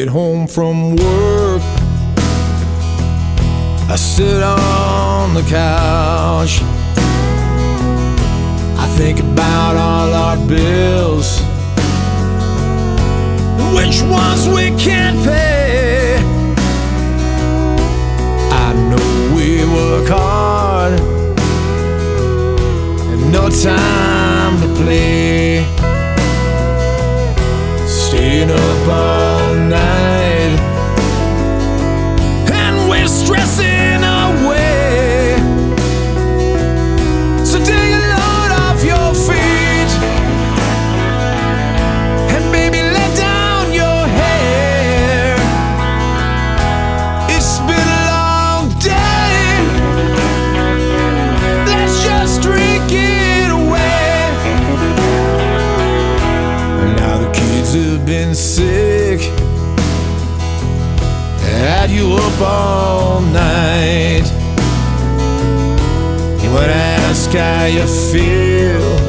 home from work, I sit on the couch. I think about all our bills, which ones we can't pay. I know we work hard and no time to play, staying up all night, and we're stressing away. So take a load off your feet, and baby let down your hair. It's been a long day, let's just drink it away. And now the kids have been sick, had you up all night. And when I ask how you feel,